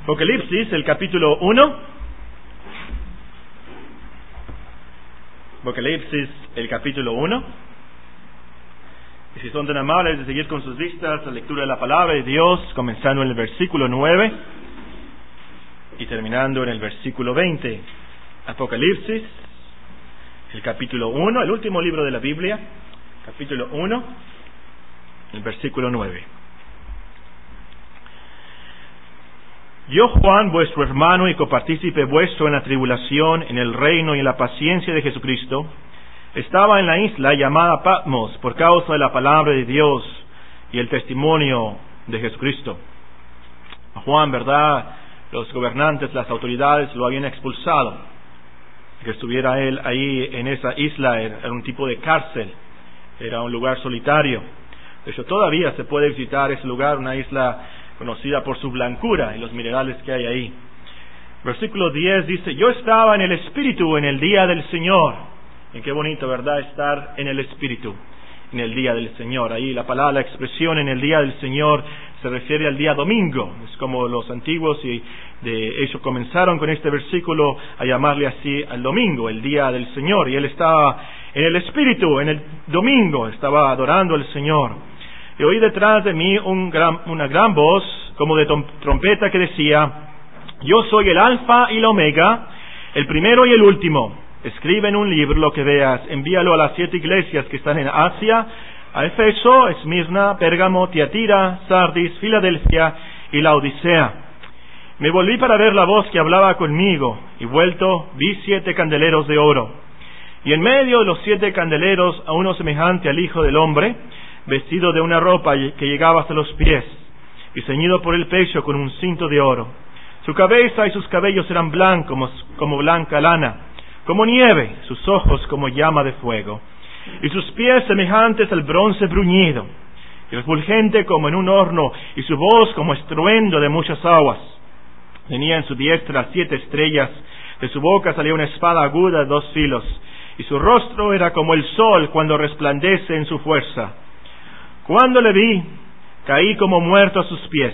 Apocalipsis, el capítulo 1. Apocalipsis, el capítulo 1. Y si son tan amables de seguir con sus vistas la lectura de la palabra de Dios, comenzando en el versículo 9 y terminando en el versículo 20. Apocalipsis, el capítulo 1, el último libro de la Biblia, capítulo 1, el versículo 9. Yo, Juan, vuestro hermano y copartícipe vuestro en la tribulación, en el reino y en la paciencia de Jesucristo, estaba en la isla llamada Patmos por causa de la palabra de Dios y el testimonio de Jesucristo. A Juan, ¿verdad?, los gobernantes, las autoridades lo habían expulsado. Que estuviera él ahí en esa isla era un tipo de cárcel, era un lugar solitario. De hecho, todavía se puede visitar ese lugar, una isla conocida por su blancura y los minerales que hay ahí. Versículo 10 dice: yo estaba en el Espíritu en el día del Señor. Y qué bonito, ¿verdad?, estar en el Espíritu en el día del Señor. Ahí la palabra, la expresión en el día del Señor se refiere al día domingo. Es como los antiguos, y de hecho comenzaron con este versículo a llamarle así al domingo, el día del Señor. Y él estaba en el Espíritu en el domingo, estaba adorando al Señor. Y oí detrás de mí una gran voz, como de trompeta, que decía: yo soy el Alfa y la Omega, el primero y el último. Escribe en un libro lo que veas, envíalo a las 7 iglesias que están en Asia, a Efeso, Esmirna, Pérgamo, Tiatira, Sardis, Filadelfia y Laodicea. Me volví para ver la voz que hablaba conmigo, y vuelto vi 7 candeleros de oro. Y en medio de los 7 candeleros a uno semejante al Hijo del Hombre, vestido de una ropa que llegaba hasta los pies, y ceñido por el pecho con un cinto de oro. Su cabeza y sus cabellos eran blancos como blanca lana, como nieve, sus ojos como llama de fuego, y sus pies semejantes al bronce bruñido, y refulgente como en un horno, y su voz como estruendo de muchas aguas. Tenía en su diestra 7 estrellas, de su boca salía una espada aguda de 2 filos, y su rostro era como el sol cuando resplandece en su fuerza. Cuando le vi, caí como muerto a sus pies,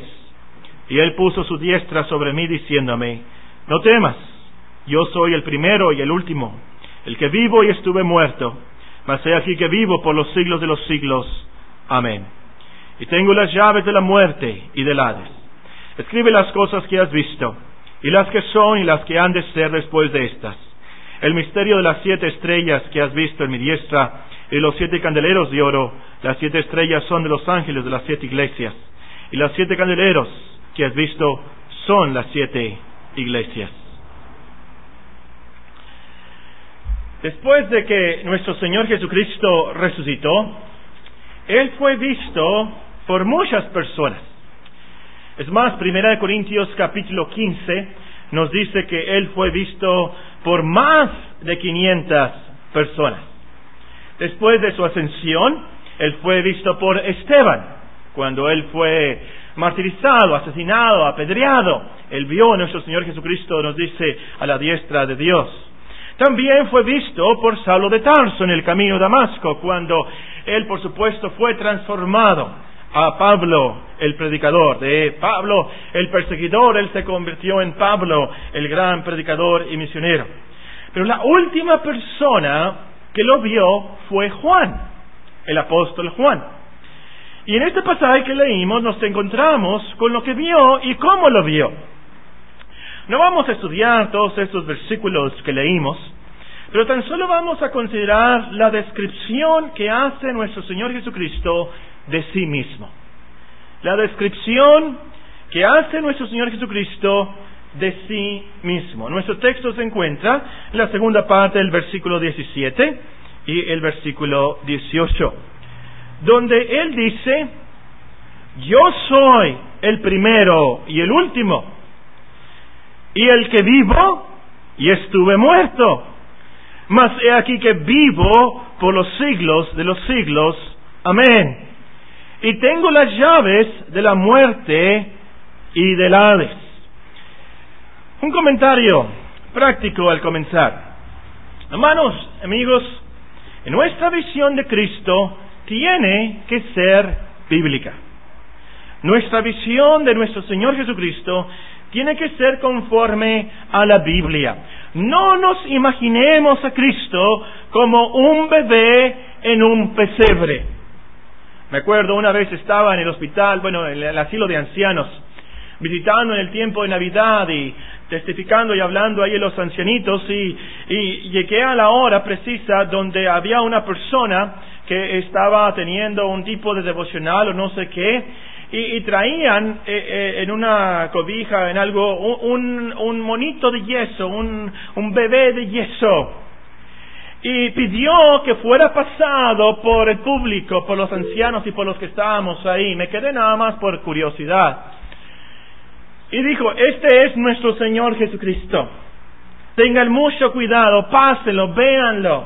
y él puso su diestra sobre mí, diciéndome: no temas, yo soy el primero y el último, el que vivo y estuve muerto, mas he aquí que vivo por los siglos de los siglos. Amén. Y tengo las llaves de la muerte y del Hades. Escribe las cosas que has visto, y las que son y las que han de ser después de estas. El misterio de las 7 estrellas que has visto en mi diestra, y los 7 candeleros de oro. Las 7 estrellas son de los ángeles de las 7 iglesias, y las 7 candeleros que has visto son las 7 iglesias. Después de que nuestro Señor Jesucristo resucitó, Él fue visto por muchas personas. Es más, 1 Corintios capítulo 15 nos dice que Él fue visto por más de 500 personas. Después de su ascensión, Él fue visto por Esteban, cuando él fue martirizado, asesinado, apedreado. Él vio a nuestro Señor Jesucristo, nos dice, a la diestra de Dios. También fue visto por Saulo de Tarso en el camino a Damasco, cuando él, por supuesto, fue transformado a Pablo, el predicador. De Pablo, el perseguidor, él se convirtió en Pablo, el gran predicador y misionero. Pero la última persona que lo vio fue Juan, el apóstol Juan. Y en este pasaje que leímos nos encontramos con lo que vio y cómo lo vio. No vamos a estudiar todos estos versículos que leímos, pero tan solo vamos a considerar la descripción que hace nuestro Señor Jesucristo de sí mismo. La descripción que hace nuestro Señor Jesucristo de sí mismo. Nuestro texto se encuentra en la segunda parte del versículo 17 y el versículo 18, donde Él dice: yo soy el primero y el último, y el que vivo y estuve muerto, mas he aquí que vivo por los siglos de los siglos. Amén. Y tengo las llaves de la muerte y del Hades. Un comentario práctico al comenzar. Hermanos, amigos, nuestra visión de Cristo tiene que ser bíblica. Nuestra visión de nuestro Señor Jesucristo tiene que ser conforme a la Biblia. No nos imaginemos a Cristo como un bebé en un pesebre. Me acuerdo una vez estaba en el hospital, en el asilo de ancianos, visitando en el tiempo de Navidad y testificando y hablando ahí a los ancianitos, y llegué a la hora precisa donde había una persona que estaba teniendo un tipo de devocional o no sé qué, y traían en una cobija, en algo, un monito de yeso, un bebé de yeso. Y pidió que fuera pasado por el público, por los ancianos y por los que estábamos ahí. Me quedé nada más por curiosidad. Y dijo, este es nuestro Señor Jesucristo. Tengan mucho cuidado, pásenlo, véanlo.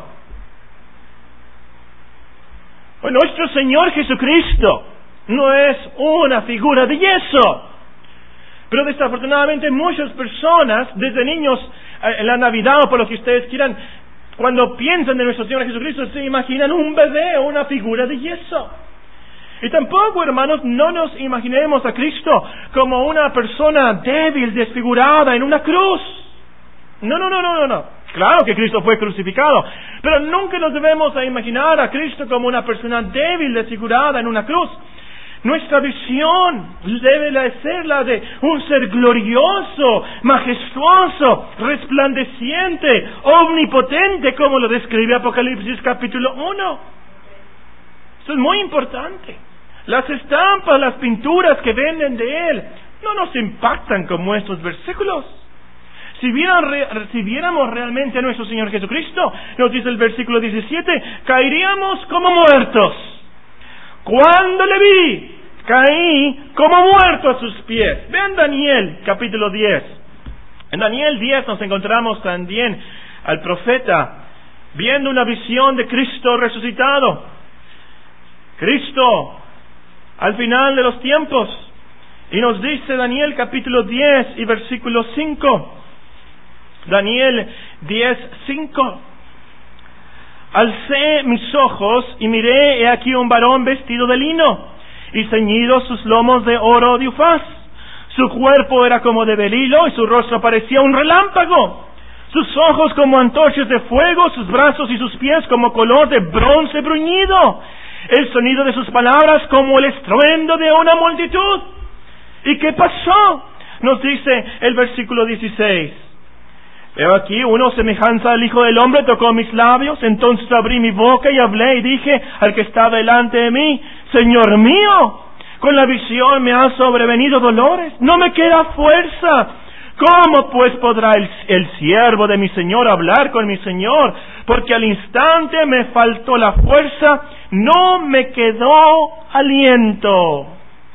Bueno, nuestro Señor Jesucristo no es una figura de yeso. Pero desafortunadamente muchas personas, desde niños, en la Navidad o por lo que ustedes quieran, cuando piensan de nuestro Señor Jesucristo, se imaginan un bebé o una figura de yeso. Y tampoco, hermanos, no nos imaginemos a Cristo como una persona débil, desfigurada en una cruz. No. Claro que Cristo fue crucificado, pero nunca nos debemos a imaginar a Cristo como una persona débil, desfigurada en una cruz. Nuestra visión debe ser la de un ser glorioso, majestuoso, resplandeciente, omnipotente, como lo describe Apocalipsis capítulo 1. Eso es muy importante. Las estampas, las pinturas que venden de Él, no nos impactan como estos versículos. Si viéramos realmente a nuestro Señor Jesucristo, nos dice el versículo 17, caeríamos como muertos. Cuando le vi, caí como muerto a sus pies. Vean Daniel, capítulo 10. En Daniel 10 nos encontramos también al profeta viendo una visión de Cristo resucitado. Cristo al final de los tiempos. Y nos dice Daniel capítulo 10 y versículo 5. Daniel 10:5. Alcé mis ojos y miré, he aquí un varón vestido de lino y ceñidos sus lomos de oro de Ufaz. Su cuerpo era como de berilo y su rostro parecía un relámpago. Sus ojos como antorchas de fuego, sus brazos y sus pies como color de bronce bruñido. El sonido de sus palabras como el estruendo de una multitud. ¿Y qué pasó? Nos dice el versículo 16. Veo aquí, uno semejanza al Hijo del Hombre tocó mis labios, entonces abrí mi boca y hablé y dije al que estaba delante de mí, Señor mío, con la visión me han sobrevenido dolores, no me queda fuerza. ¿Cómo pues podrá el siervo de mi Señor hablar con mi Señor? Porque al instante me faltó la fuerza, no me quedó aliento.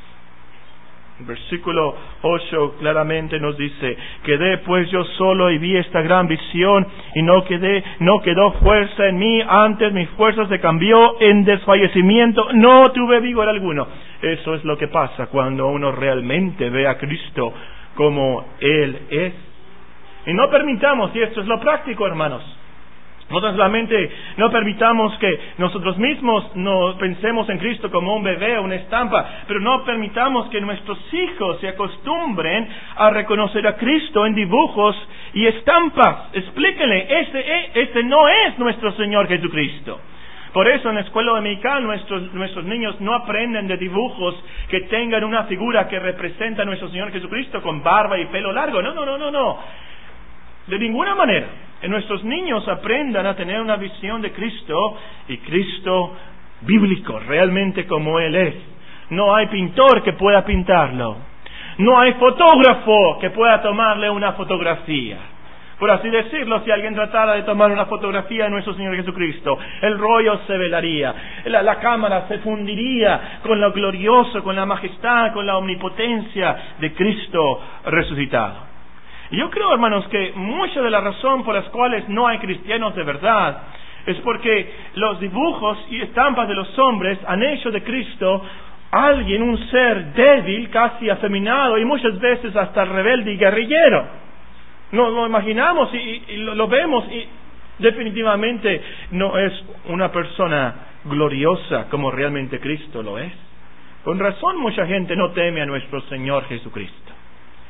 Versículo 8 claramente nos dice, quedé pues yo solo y vi esta gran visión y no quedó fuerza en mí, antes mi fuerza se cambió en desfallecimiento, no tuve vigor alguno. Eso es lo que pasa cuando uno realmente ve a Cristo como Él es. Y no permitamos, y esto es lo práctico, hermanos, no solamente no permitamos que nosotros mismos no pensemos en Cristo como un bebé o una estampa, pero no permitamos que nuestros hijos se acostumbren a reconocer a Cristo en dibujos y estampas. Explíquenle, este no es nuestro Señor Jesucristo. Por eso en la escuela dominical nuestros niños no aprenden de dibujos que tengan una figura que representa a nuestro Señor Jesucristo con barba y pelo largo. No. De ninguna manera. En nuestros niños aprendan a tener una visión de Cristo y Cristo bíblico, realmente como Él es. No hay pintor que pueda pintarlo. No hay fotógrafo que pueda tomarle una fotografía. Por así decirlo, si alguien tratara de tomar una fotografía de nuestro Señor Jesucristo, el rollo se velaría, la cámara se fundiría con lo glorioso, con la majestad, con la omnipotencia de Cristo resucitado. Y yo creo, hermanos, que mucha de la razón por las cuales no hay cristianos de verdad es porque los dibujos y estampas de los hombres han hecho de Cristo alguien, un ser débil, casi afeminado y muchas veces hasta rebelde y guerrillero. Nos lo imaginamos y lo vemos y definitivamente no es una persona gloriosa como realmente Cristo lo es. Con razón mucha gente no teme a nuestro Señor Jesucristo.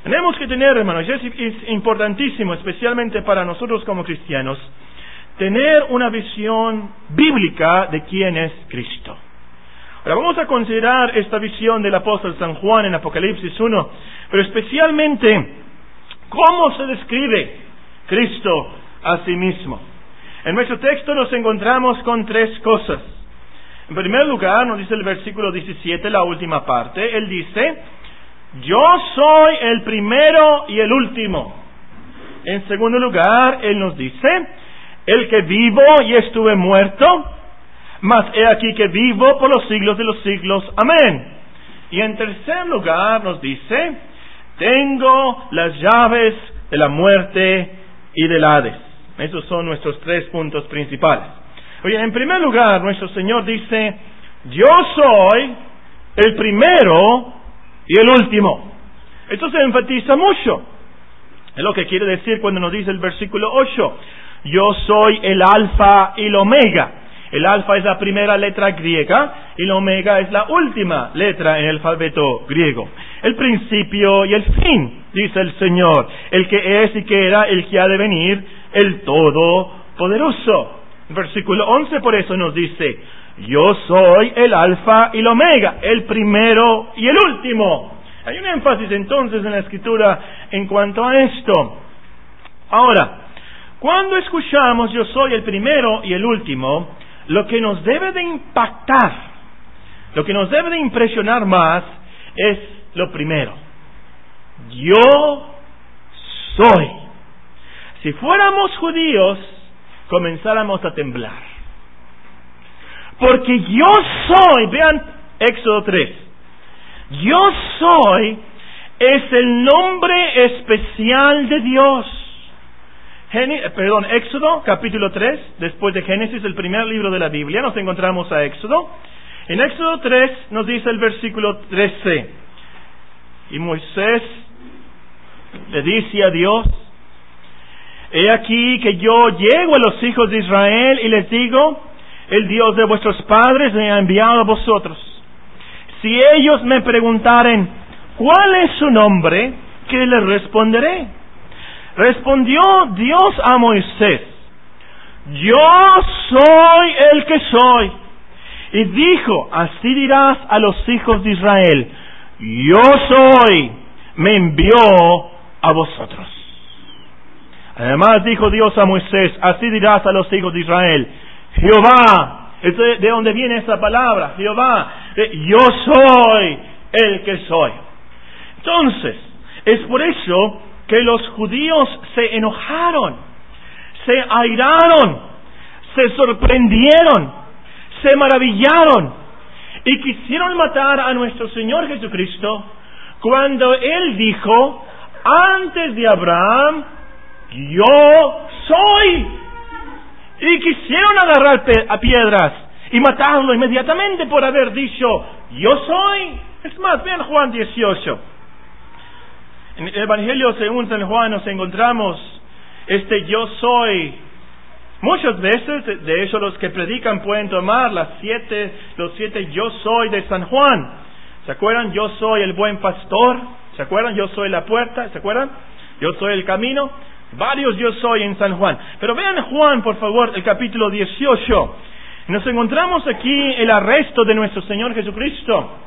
Tenemos que tener, hermanos, y es importantísimo, especialmente para nosotros como cristianos, tener una visión bíblica de quién es Cristo. Ahora vamos a considerar esta visión del apóstol San Juan en Apocalipsis 1, pero especialmente cómo se describe Cristo a sí mismo. En nuestro texto nos encontramos con tres cosas. En primer lugar, nos dice el versículo 17, la última parte, Él dice: yo soy el primero y el último. En segundo lugar, Él nos dice: el que vivo y estuve muerto, mas he aquí que vivo por los siglos de los siglos. Amén. Y en tercer lugar nos dice: tengo las llaves de la muerte y del Hades. Esos son nuestros tres puntos principales. Oye, en primer lugar, nuestro Señor dice: yo soy el primero y el último. Esto se enfatiza mucho. Es lo que quiere decir cuando nos dice el versículo 8: yo soy el alfa y el omega. El alfa es la primera letra griega y el omega es la última letra en el alfabeto griego. El principio y el fin, dice el Señor, el que es y que era, el que ha de venir, el Todopoderoso. El versículo 11 por eso nos dice: yo soy el alfa y el omega, el primero y el último. Hay un énfasis entonces en la Escritura en cuanto a esto. Ahora, cuando escuchamos yo soy el primero y el último, lo que nos debe de impactar, lo que nos debe de impresionar más es lo primero. Yo soy. Si fuéramos judíos, comenzáramos a temblar. Porque yo soy, vean Éxodo 3, yo soy es el nombre especial de Dios. Éxodo capítulo 3, después de Génesis, el primer libro de la Biblia, nos encontramos a Éxodo. En Éxodo 3 nos dice el versículo 13: y Moisés le dice a Dios: he aquí que yo llego a los hijos de Israel y les digo: el Dios de vuestros padres me ha enviado a vosotros. Si ellos me preguntaren ¿cuál es su nombre?, ¿qué les responderé? Respondió Dios a Moisés: yo soy el que soy. Y dijo: así dirás a los hijos de Israel: yo soy, me envió a vosotros. Además dijo Dios a Moisés: así dirás a los hijos de Israel: Jehová, ¿de dónde viene esa palabra? Jehová, yo soy el que soy. Entonces, es por eso que los judíos se enojaron, se airaron, se sorprendieron, se maravillaron y quisieron matar a nuestro Señor Jesucristo cuando Él dijo: antes de Abraham, yo soy. Y quisieron agarrar a piedras y matarlo inmediatamente por haber dicho: yo soy. Es más, vean Juan 18. En el Evangelio según San Juan nos encontramos yo soy. Muchas veces, de hecho, los que predican pueden tomar los 7 yo soy de San Juan. ¿Se acuerdan? Yo soy el buen pastor. ¿Se acuerdan? Yo soy la puerta. ¿Se acuerdan? Yo soy el camino. Varios yo soy en San Juan. Pero vean Juan, por favor, el capítulo 18. Nos encontramos aquí el arresto de nuestro Señor Jesucristo.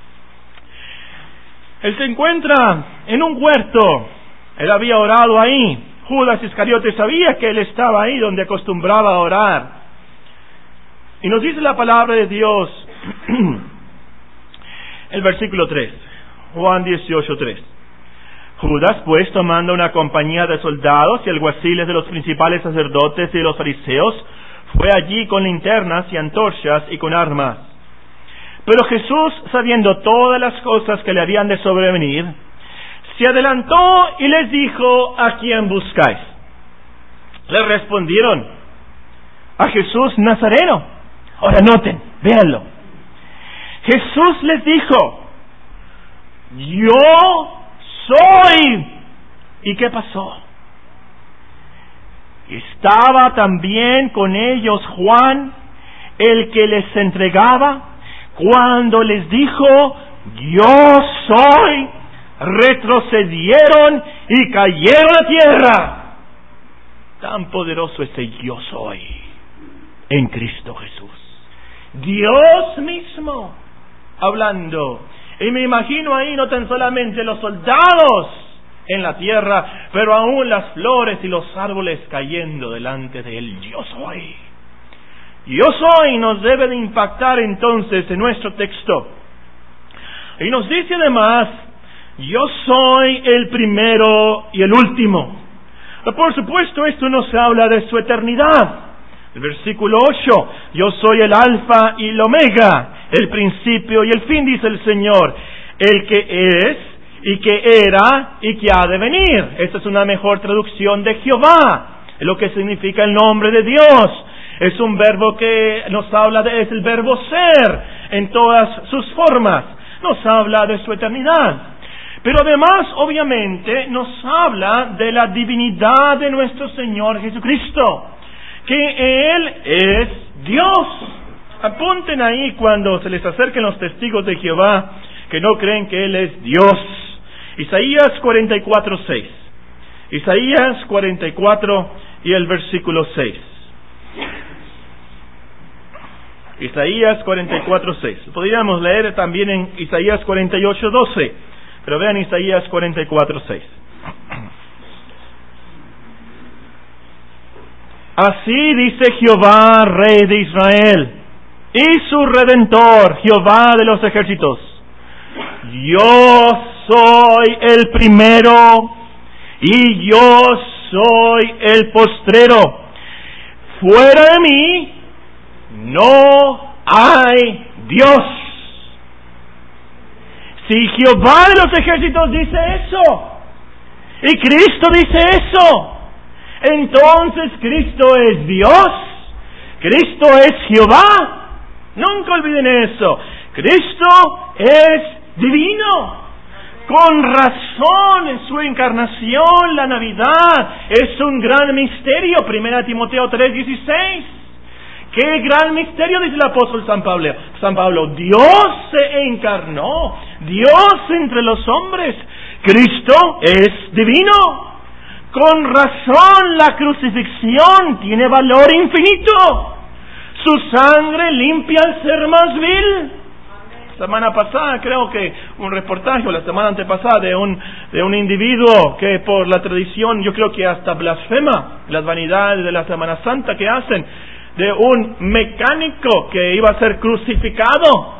Él se encuentra en un huerto. Él había orado ahí. Judas Iscariote sabía que Él estaba ahí donde acostumbraba a orar. Y nos dice la palabra de Dios, el versículo 3, Juan 18:3. Judas, pues, tomando una compañía de soldados y alguaciles de los principales sacerdotes y de los fariseos, fue allí con linternas y antorchas y con armas. Pero Jesús, sabiendo todas las cosas que le habían de sobrevenir, se adelantó y les dijo: ¿a quién buscáis? Le respondieron: a Jesús Nazareno. Ahora noten, véanlo. Jesús les dijo: yo soy. ¿Y qué pasó? Estaba también con ellos Juan, el que les entregaba, cuando les dijo: yo soy. retrocedieron y cayeron a tierra. Tan poderoso es el yo soy en Cristo Jesús. Dios mismo hablando. Y me imagino ahí no tan solamente los soldados en la tierra, pero aún las flores y los árboles cayendo delante de él. Yo soy. Yo soy nos debe de impactar entonces en nuestro texto. Y nos dice además, yo soy el primero y el último. Por supuesto, esto nos habla de su eternidad. El versículo 8, yo soy el alfa y el omega, el principio y el fin, dice el Señor, el que es y que era y que ha de venir. Esta es una mejor traducción de Jehová, es lo que significa el nombre de Dios. Es un verbo que nos habla de, es el verbo ser en todas sus formas. Nos habla de su eternidad. Pero además, obviamente, nos habla de la divinidad de nuestro Señor Jesucristo, que Él es Dios. Apunten ahí cuando se les acerquen los testigos de Jehová que no creen que Él es Dios. Isaías 44:6. Isaías 44 y el versículo 6. Isaías 44:6. Podríamos leer también en Isaías 48:12, pero vean Isaías 44:6. Así dice Jehová, Rey de Israel, y su Redentor, Jehová de los ejércitos: yo soy el primero y yo soy el postrero. Fuera de mí no hay Dios. Si Jehová de los ejércitos dice eso, y Cristo dice eso, entonces Cristo es Dios, Cristo es Jehová. Nunca olviden eso. Cristo es divino. Con razón en su encarnación, la Navidad es un gran misterio. 1 Timoteo 3:16. ¡Qué gran misterio!, dice el apóstol San Pablo. Dios se encarnó, Dios entre los hombres. Cristo es divino. Con razón la crucifixión tiene valor infinito. Su sangre limpia al ser más vil. La semana pasada creo que un reportaje, o la semana antepasada, de un individuo que por la tradición, yo creo que hasta blasfema las vanidades de la Semana Santa que hacen, de un mecánico que iba a ser crucificado.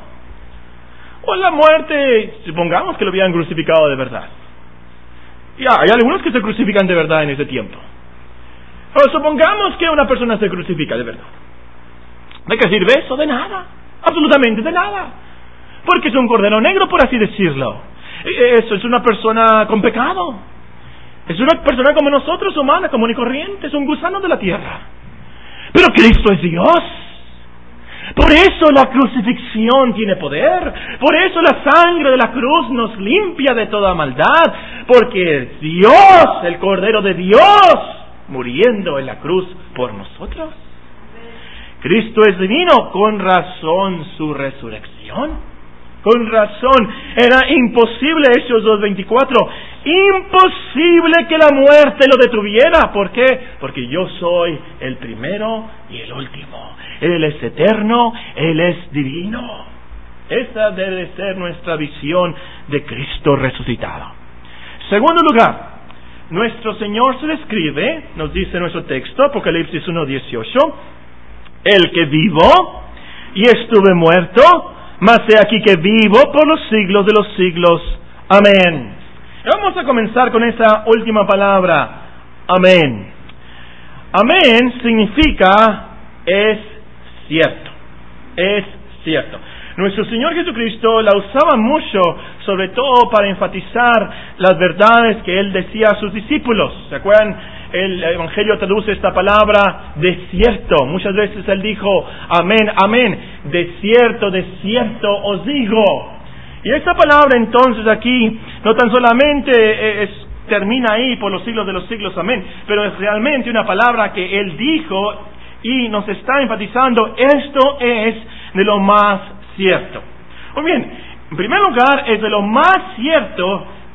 O la muerte, supongamos que lo habían crucificado de verdad. Ya, hay algunos que se crucifican de verdad en ese tiempo. Pero supongamos que una persona se crucifica de verdad. ¿De qué sirve eso? De nada. Absolutamente de nada. Porque es un cordero negro, por así decirlo. Eso es una persona con pecado. Es una persona como nosotros, humana, común y corriente. Es un gusano de la tierra. Pero Cristo es Dios. Por eso la crucifixión tiene poder. Por eso la sangre de la cruz nos limpia de toda maldad. Porque es Dios, el Cordero de Dios, muriendo en la cruz por nosotros. Cristo es divino. Con razón su resurrección. Con razón. Era imposible, Hechos 2:24. Imposible que la muerte lo detuviera. ¿Por qué? Porque yo soy el primero y el último. Él es eterno, Él es divino. Esa debe ser nuestra visión de Cristo resucitado. Segundo lugar, nuestro Señor se describe, nos dice nuestro texto, Apocalipsis 1:18, el que vivo y estuve muerto, mas he aquí que vivo por los siglos de los siglos. Amén. Vamos a comenzar con esa última palabra, amén. Amén significa es cierto, es cierto. Nuestro Señor Jesucristo la usaba mucho, sobre todo para enfatizar las verdades que Él decía a sus discípulos. ¿Se acuerdan? El Evangelio traduce esta palabra de cierto. Muchas veces Él dijo, amén, amén, de cierto os digo. Y esta palabra entonces aquí no tan solamente termina ahí por los siglos de los siglos, amén, pero es realmente una palabra que Él dijo y nos está enfatizando, esto es de lo más cierto. Muy bien, en primer lugar, es de lo más cierto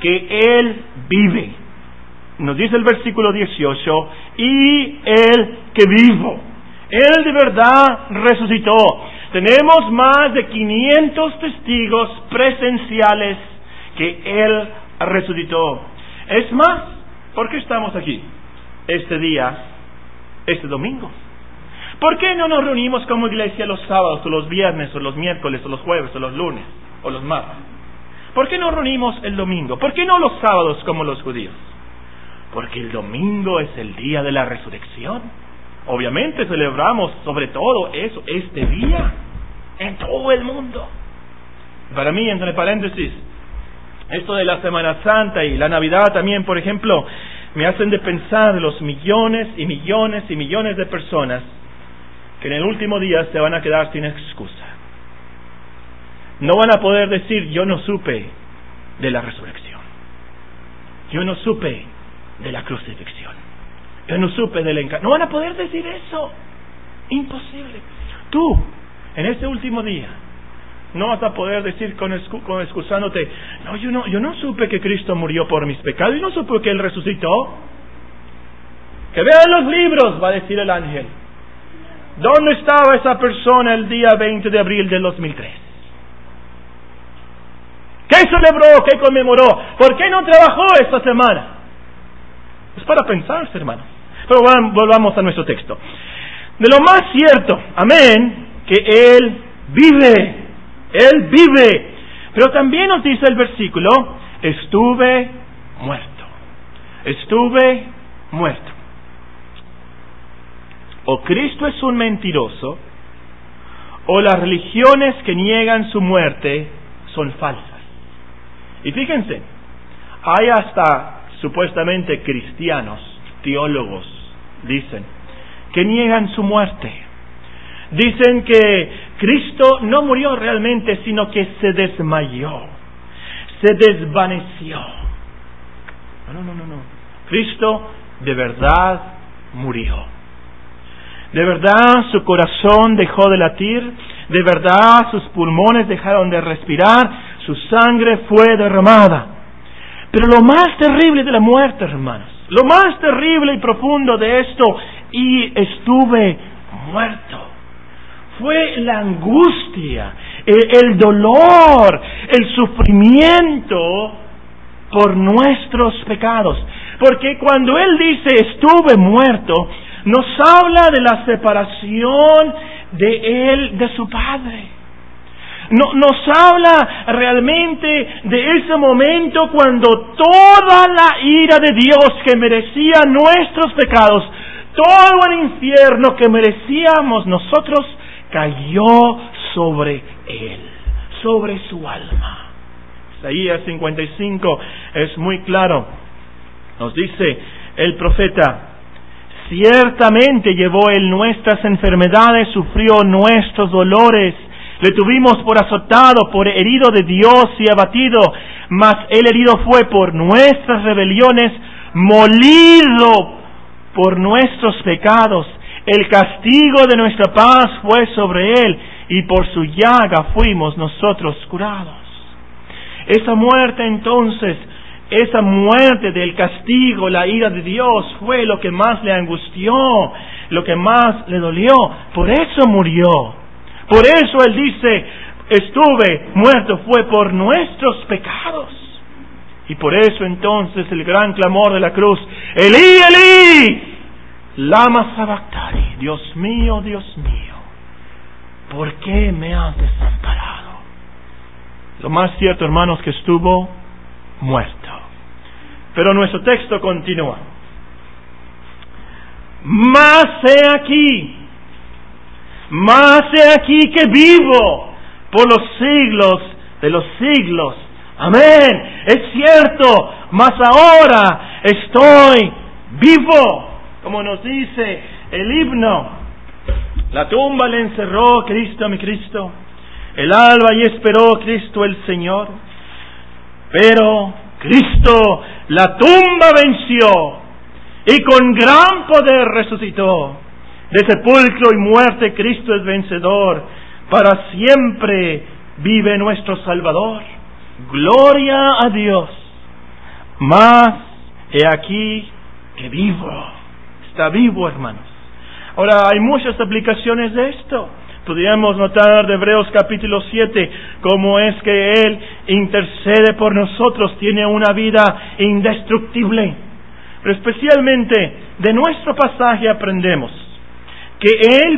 que Él vive. Nos dice el versículo 18, y Él que vivo. Él de verdad resucitó. Tenemos más de 500 testigos presenciales que Él resucitó. Es más, ¿por qué estamos aquí este día, este domingo? ¿Por qué no nos reunimos como iglesia los sábados, o los viernes, o los miércoles, o los jueves, o los lunes, o los martes? ¿Por qué no reunimos el domingo? ¿Por qué no los sábados como los judíos? Porque el domingo es el día de la resurrección. Obviamente celebramos sobre todo eso, este día, en todo el mundo. Para mí, entre paréntesis, esto de la Semana Santa y la Navidad también, por ejemplo, me hacen de pensar los millones y millones y millones de personas que en el último día se van a quedar sin excusa. No van a poder decir, yo no supe de la resurrección. Yo no supe de la crucifixión. Yo no supe del encargo. No van a poder decir eso. Imposible. Tú, en este último día, no vas a poder decir excusándote, no, yo no supe que Cristo murió por mis pecados, yo no supe que Él resucitó. Que vean los libros, va a decir el ángel. ¿Dónde estaba esa persona el día 20 de abril del 2003? ¿Qué celebró? ¿Qué conmemoró? ¿Por qué no trabajó esta semana? Es para pensarse, hermano. Pero volvamos a nuestro texto. De lo más cierto, amén, que Él vive. Él vive. Pero también nos dice el versículo, estuve muerto. Estuve muerto. O Cristo es un mentiroso, o las religiones que niegan su muerte son falsas. Y fíjense, hay hasta supuestamente cristianos, teólogos, dicen, que niegan su muerte. Dicen que Cristo no murió realmente, sino que se desmayó, se desvaneció. No. Cristo de verdad murió. De verdad su corazón dejó de latir, de verdad sus pulmones dejaron de respirar, su sangre fue derramada. Pero lo más terrible de la muerte, hermanos, lo más terrible y profundo de esto, y estuve muerto, fue la angustia, el dolor, el sufrimiento por nuestros pecados. Porque cuando Él dice estuve muerto, nos habla de la separación de Él, de su Padre. Nos habla realmente de ese momento cuando toda la ira de Dios que merecía nuestros pecados, todo el infierno que merecíamos nosotros, cayó sobre Él, sobre su alma. Isaías 55 es muy claro. Nos dice el profeta, ciertamente llevó Él nuestras enfermedades, sufrió nuestros dolores. Le tuvimos por azotado, por herido de Dios y abatido, mas Él herido fue por nuestras rebeliones, molido por nuestros pecados. El castigo de nuestra paz fue sobre Él, y por su llaga fuimos nosotros curados. Esa muerte entonces, esa muerte del castigo, la ira de Dios, fue lo que más le angustió, lo que más le dolió. Por eso murió. Por eso Él dice, estuve muerto, fue por nuestros pecados. Y por eso entonces el gran clamor de la cruz, Elí, Elí, lama sabactani, Dios mío, ¿por qué me has desamparado? Lo más cierto, hermanos, que estuvo muerto. Pero nuestro texto continúa. Mas he aquí que vivo por los siglos de los siglos. Amén. Es cierto, mas ahora estoy vivo. Como nos dice el himno, la tumba le encerró Cristo, mi Cristo. El alba y esperó Cristo el Señor. Pero Cristo la tumba venció y con gran poder resucitó. De sepulcro y muerte Cristo es vencedor. Para siempre vive nuestro Salvador. Gloria a Dios. Mas he aquí que vivo. Está vivo, hermanos. Ahora, hay muchas aplicaciones de esto. Podríamos notar de Hebreos capítulo 7 cómo es que Él intercede por nosotros, tiene una vida indestructible. Pero especialmente de nuestro pasaje aprendemos que Él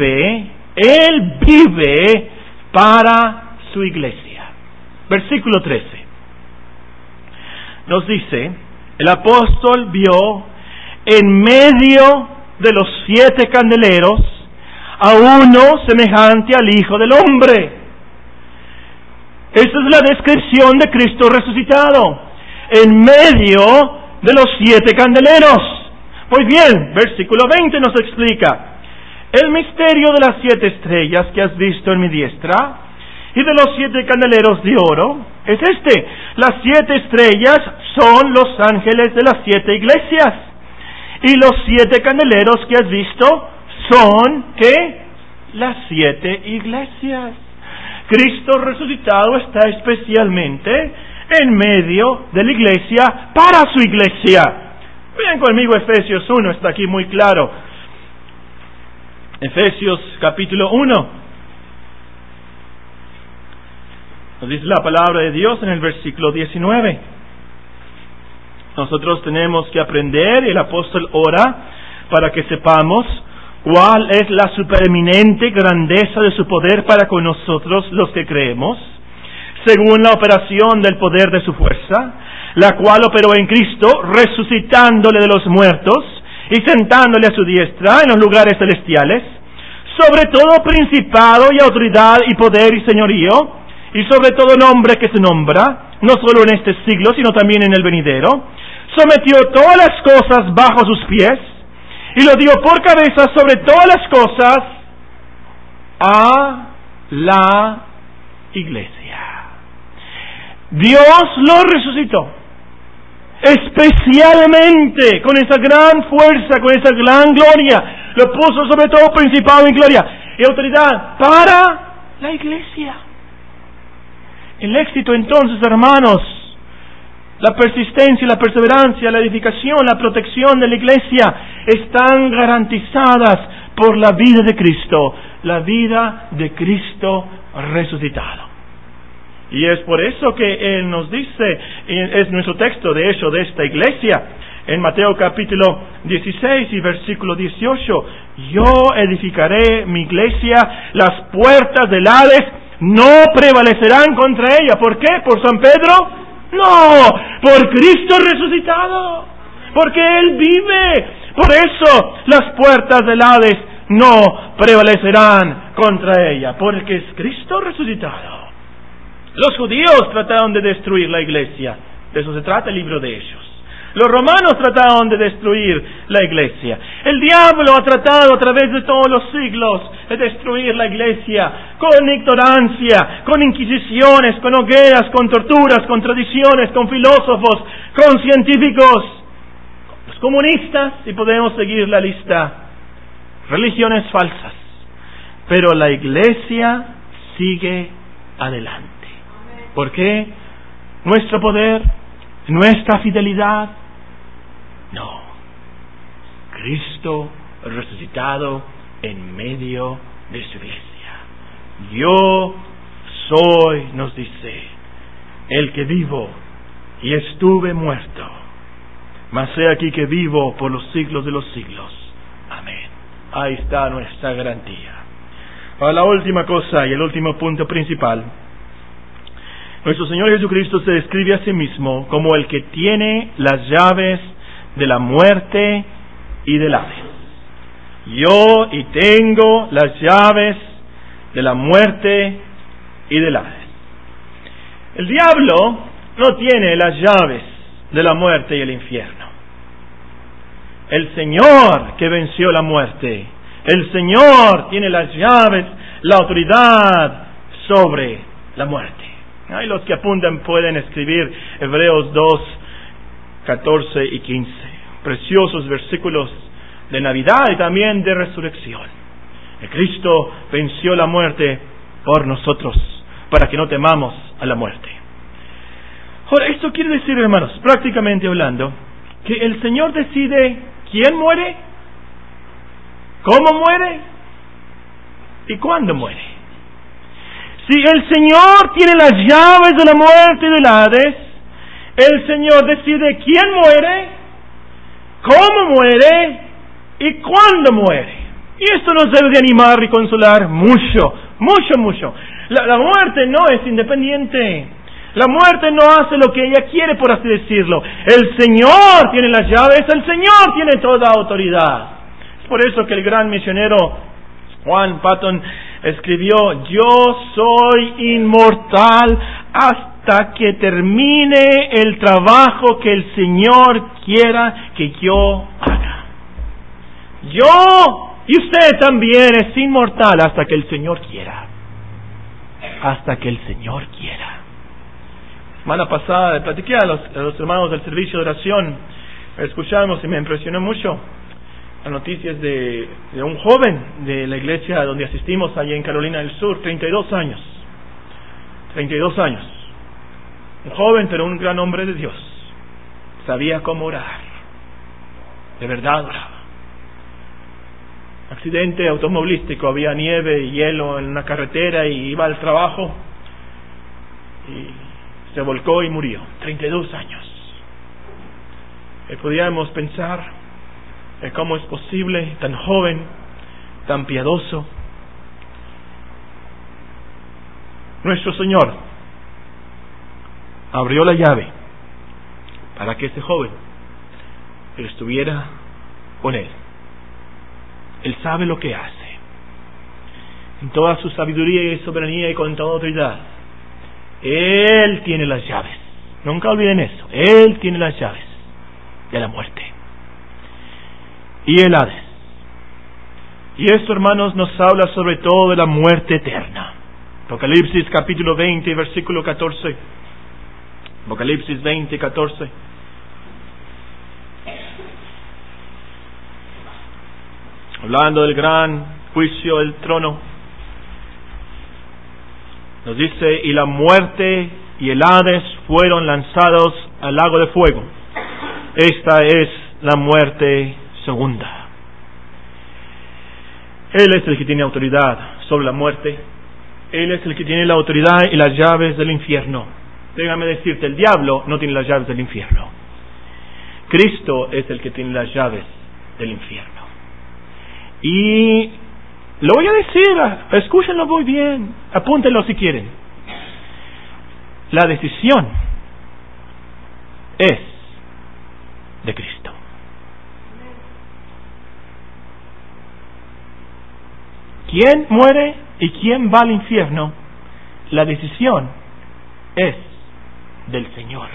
vive para su iglesia. Versículo 13. Nos dice, el apóstol vio en medio de los 7 candeleros a uno semejante al Hijo del Hombre. Esa es la descripción de Cristo resucitado, en medio de los 7 candeleros. Pues bien, versículo 20 nos explica, el misterio de las 7 estrellas que has visto en mi diestra, y de los 7 candeleros de oro, es este. Las 7 estrellas son los ángeles de las 7 iglesias. Y los 7 candeleros que has visto son, ¿qué? Las 7 iglesias. Cristo resucitado está especialmente en medio de la iglesia, para su iglesia. Vean conmigo Efesios 1, está aquí muy claro. Efesios capítulo 1. Nos dice la palabra de Dios en el versículo 19. Nosotros tenemos que aprender, y el apóstol ora para que sepamos cuál es la supereminente grandeza de su poder para con nosotros los que creemos, según la operación del poder de su fuerza, la cual operó en Cristo, resucitándole de los muertos y sentándole a su diestra en los lugares celestiales, sobre todo principado y autoridad y poder y señorío, y sobre todo nombre que se nombra, no solo en este siglo, sino también en el venidero, sometió todas las cosas bajo sus pies, y lo dio por cabeza sobre todas las cosas a la iglesia. Dios lo resucitó, especialmente con esa gran fuerza, con esa gran gloria, lo puso sobre todo principado en gloria y autoridad para la iglesia. El éxito entonces, hermanos, la persistencia, la perseverancia, la edificación, la protección de la iglesia están garantizadas por la vida de Cristo, la vida de Cristo resucitado. Y es por eso que Él nos dice, es nuestro texto de hecho de esta iglesia, en Mateo capítulo 16 y versículo 18, yo edificaré mi iglesia, las puertas del Hades no prevalecerán contra ella. ¿Por qué? ¿Por San Pedro? No, por Cristo resucitado, porque Él vive. Por eso las puertas del Hades no prevalecerán contra ella, porque es Cristo resucitado. Los judíos trataron de destruir la iglesia, de eso se trata el libro de Hechos. Los romanos trataron de destruir la iglesia. El diablo ha tratado a través de todos los siglos de destruir la iglesia con ignorancia, con inquisiciones, con hogueras, con torturas, con tradiciones, con filósofos, con científicos, con los comunistas, y podemos seguir la lista. Religiones falsas. Pero la iglesia sigue adelante. ¿Por qué? ¿Nuestro poder? ¿Nuestra fidelidad? No. Cristo resucitado en medio de su iglesia. Yo soy, nos dice, el que vivo y estuve muerto, mas he aquí que vivo por los siglos de los siglos. Amén. Ahí está nuestra garantía. Ahora la última cosa y el último punto principal. Nuestro Señor Jesucristo se describe a sí mismo como el que tiene las llaves de la muerte y del Hades. Yo y tengo las llaves de la muerte y del Hades. El diablo no tiene las llaves de la muerte y el infierno. El Señor que venció la muerte, el Señor tiene las llaves, la autoridad sobre la muerte. Hay los que apuntan pueden escribir Hebreos 2, 14 y 15. Preciosos versículos de Navidad y también de resurrección. El Cristo venció la muerte por nosotros, para que no temamos a la muerte. Ahora, esto quiere decir, hermanos, prácticamente hablando, que el Señor decide quién muere, cómo muere y cuándo muere. Si el Señor tiene las llaves de la muerte y del Hades, el Señor decide quién muere, cómo muere y cuándo muere. Y esto nos debe de animar y consolar mucho, mucho, mucho. La muerte no es independiente. La muerte no hace lo que ella quiere, por así decirlo. El Señor tiene las llaves, el Señor tiene toda autoridad. Es por eso que el gran misionero Juan Patton escribió: yo soy inmortal hasta que termine el trabajo que el Señor quiera que yo haga. Yo y usted también es inmortal hasta que el Señor quiera. Hasta que el Señor quiera. La semana pasada platiqué a los hermanos del servicio de oración. Escuchamos y me impresionó mucho las noticias de un joven de la iglesia donde asistimos allá en Carolina del Sur, 32 años. 32 años. Un joven, pero un gran hombre de Dios. Sabía cómo orar. De verdad oraba. Accidente automovilístico, había nieve y hielo en una carretera y iba al trabajo y se volcó y murió. 32 años. Podíamos pensar cómo es posible, tan joven, tan piadoso. Nuestro Señor abrió la llave para que ese joven estuviera con Él. Él sabe lo que hace. En toda su sabiduría y soberanía y con toda autoridad, Él tiene las llaves. Nunca olviden eso. Él tiene las llaves de la muerte y el Hades. Y esto, hermanos, nos habla sobre todo de la muerte eterna. Apocalipsis capítulo 20, versículo 14. Apocalipsis 20, 14. Hablando del gran juicio del trono, nos dice: y la muerte y el Hades fueron lanzados al lago de fuego. Esta es la muerte segunda. Él es el que tiene autoridad sobre la muerte. Él es el que tiene la autoridad y las llaves del infierno. Déjame decirte, el diablo no tiene las llaves del infierno. Cristo es el que tiene las llaves del infierno. Y lo voy a decir, escúchenlo muy bien, apúntenlo si quieren. La decisión es de Cristo. ¿Quién muere y quién va al infierno? La decisión es del Señor.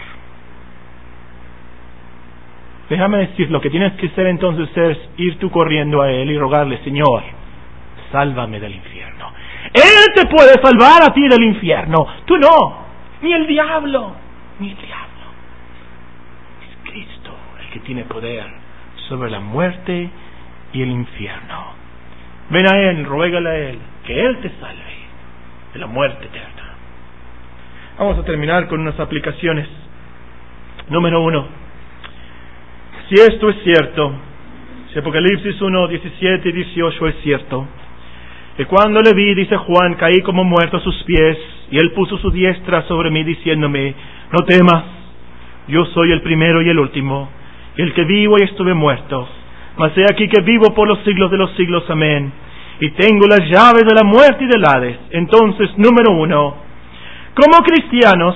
Déjame decir, lo que tienes que hacer entonces es ir tú corriendo a Él y rogarle: Señor, sálvame del infierno. Él te puede salvar a ti del infierno, tú no, ni el diablo, ni el diablo. Es Cristo el que tiene poder sobre la muerte y el infierno. Ven a Él, ruégale a Él, que Él te salve de la muerte eterna. Vamos a terminar con unas aplicaciones. Número 1. Si esto es cierto, si Apocalipsis 1, 17 y 18 es cierto, que cuando le vi, dice Juan, caí como muerto a sus pies, y Él puso su diestra sobre mí, diciéndome: no temas, yo soy el primero y el último, y el que vivo y estuve muerto, mas he aquí que vivo por los siglos de los siglos, amén, y tengo las llaves de la muerte y del Hades. Entonces, número 1, como cristianos,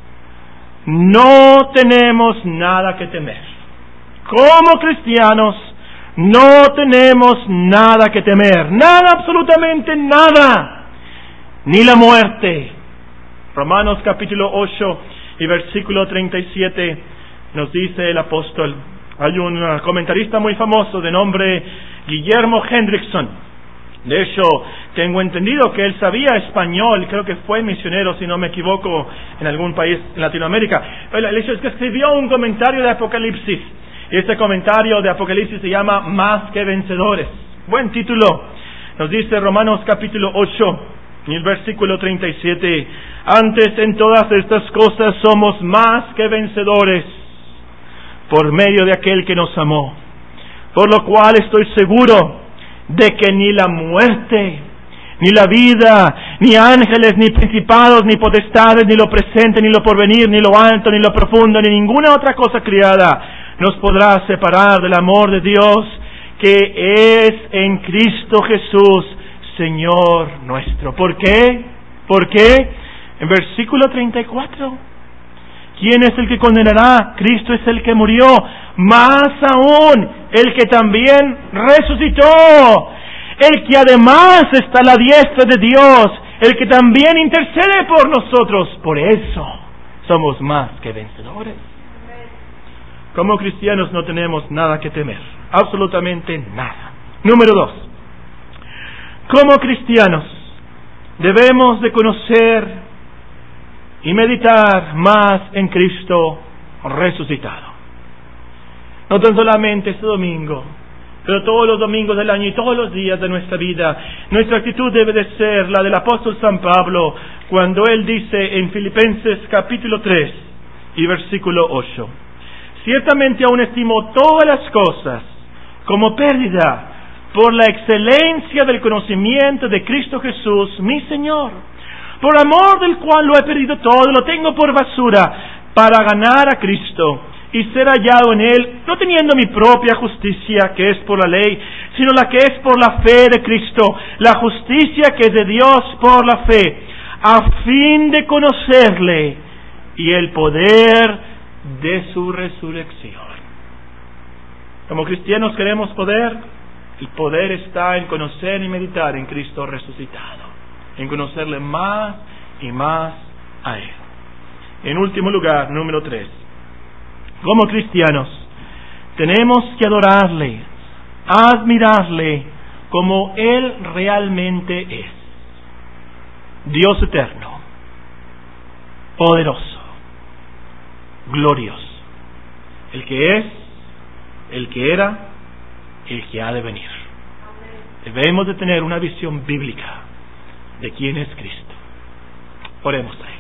no tenemos nada que temer. Como cristianos, no tenemos nada que temer. Nada, absolutamente nada. Ni la muerte. Romanos capítulo 8 y versículo 37 nos dice el apóstol. Hay un comentarista muy famoso de nombre Guillermo Hendrickson. De hecho, tengo entendido que él sabía español, creo que fue misionero, si no me equivoco, en algún país en Latinoamérica. El hecho es que escribió un comentario de Apocalipsis. Y este comentario de Apocalipsis se llama Más que vencedores. Buen título. Nos dice Romanos capítulo 8 En el versículo 37, antes en todas estas cosas somos más que vencedores por medio de aquel que nos amó. Por lo cual estoy seguro de que ni la muerte, ni la vida, ni ángeles, ni principados, ni potestades, ni lo presente, ni lo porvenir, ni lo alto, ni lo profundo, ni ninguna otra cosa criada nos podrá separar del amor de Dios que es en Cristo Jesús, Señor nuestro. ¿Por qué? ¿Por qué? En versículo 34. ¿Quién es el que condenará? Cristo es el que murió, más aún el que también resucitó, el que además está a la diestra de Dios, el que también intercede por nosotros. Por eso somos más que vencedores. Como cristianos no tenemos nada que temer, absolutamente nada. Número 2. Como cristianos debemos de conocer y meditar más en Cristo resucitado. No tan solamente este domingo, pero todos los domingos del año y todos los días de nuestra vida. Nuestra actitud debe de ser la del apóstol San Pablo, cuando él dice en Filipenses capítulo 3 y versículo 8: ciertamente aún estimo todas las cosas como pérdida por la excelencia del conocimiento de Cristo Jesús, mi Señor, por amor del cual lo he perdido todo, lo tengo por basura, para ganar a Cristo y ser hallado en Él, no teniendo mi propia justicia, que es por la ley, sino la que es por la fe de Cristo, la justicia que es de Dios por la fe, a fin de conocerle y el poder de su resurrección. Como cristianos queremos poder. El poder está en conocer y meditar en Cristo resucitado, en conocerle más y más a Él. En último lugar, número 3, como cristianos tenemos que adorarle, admirarle como Él realmente es: Dios eterno, poderoso, glorioso, el que es, el que era, el que ha de venir. Debemos de tener una visión bíblica de quién es Cristo. Oremos a Él.